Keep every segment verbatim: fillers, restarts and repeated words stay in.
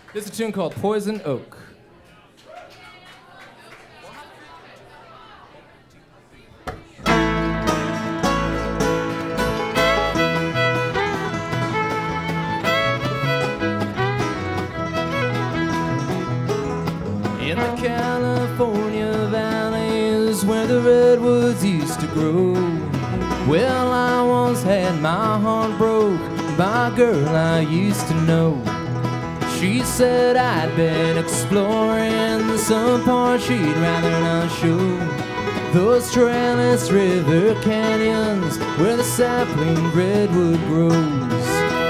This is a tune called Poison Oak. In the California valleys where the redwoods used to grow, well, I once had my heart broke by a girl I used to know. She said I'd been exploring some parts she'd rather not show. Those trailless river canyons where the sapling redwood grows.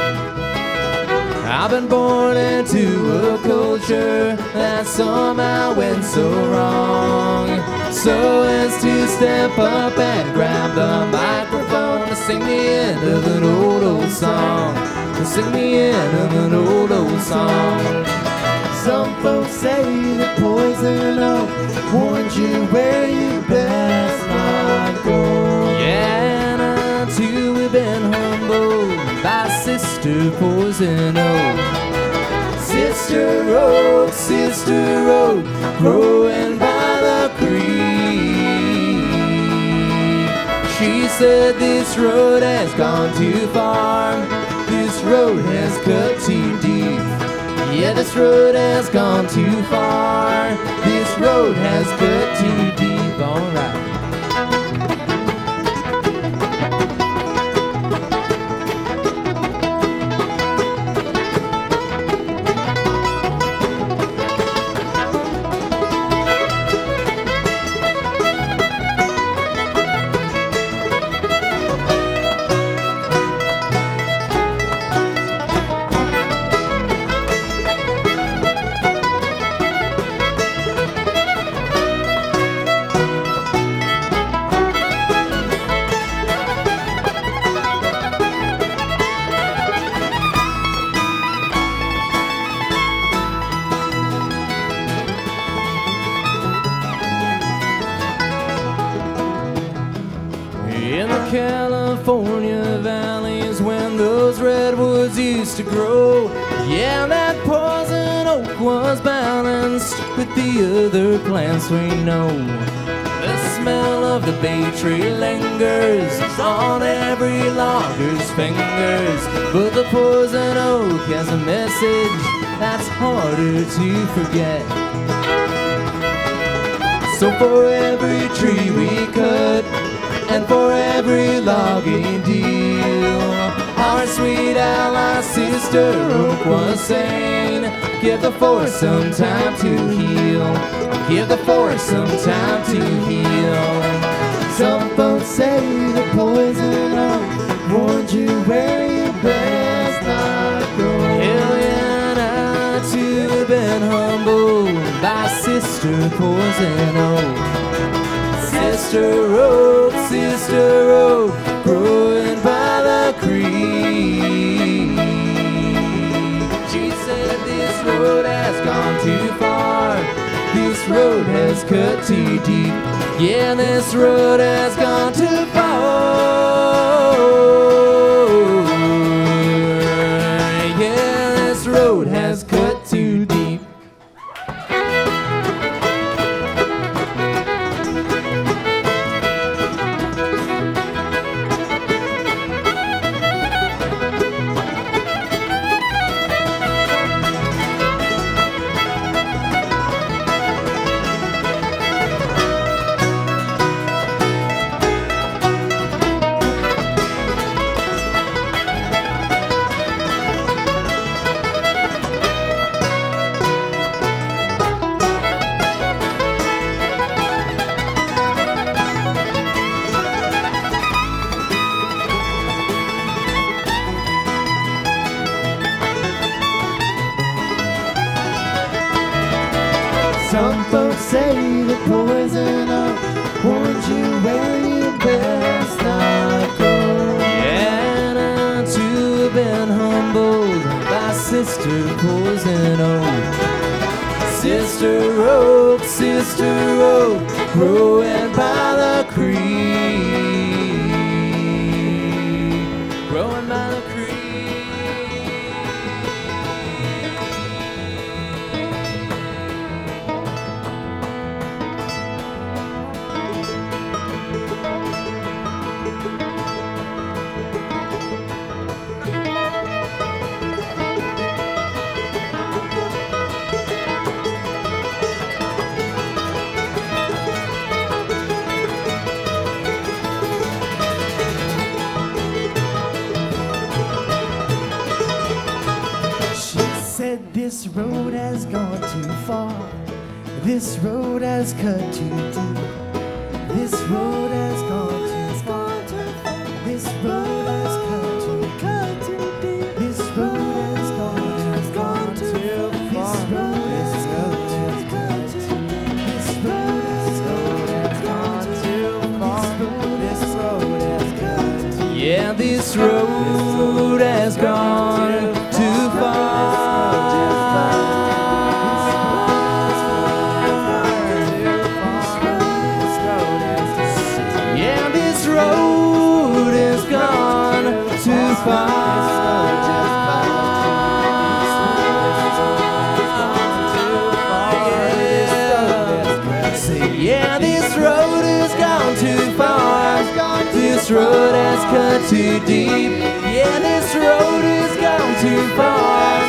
I've been born into a culture that somehow went so wrong, so as to step up and grab the microphone to sing the end of an old, old song, to sing the end of an old, old song. Some folks say that poison oak warned you where you best not go. Yeah, and I too have been humbled by Sister Poison Oak. Sister Oak, Sister Oak, growing by the creek. She said this road has gone too far, this road has cut too deep. Yeah, this road has gone too far, this road has cut too deep. All right. In the California valleys when those redwoods used to grow, yeah, that poison oak was balanced with the other plants we know. The smell of the bay tree lingers on every logger's fingers, but the poison oak has a message that's harder to forget. So for every tree we cut, and for every logging deal, our sweet ally Sister Oak was saying, give the forest some time to heal, give the forest some time to heal. Some folks say the poison oak warned you where you best not go. Hell yeah, and I too have been humbled by Sister Poison Oak. Sister Oak, Sister Oak, growing by the creek. She said this road has gone too far, this road has cut too deep. Yeah, this road has gone too far. Yeah, this road has cut too deep. Some folks say the poison oak warned you where you best not go. Yeah, and I too have been humbled by Sister Poison Oak. Sister Oak, Sister Oak, growing by the creek, growing by the creek. said this road has gone too far. This road has cut too deep. This road has gone too far. This road has cut too, cut too deep. This road has gone too, gone too far. This road has cut too, cut too deep. This road has gone too far. This road has cut too, yeah, this road has gone too far. Yeah, this road has gone too far. This road has cut too deep. Yeah, this road has gone too far.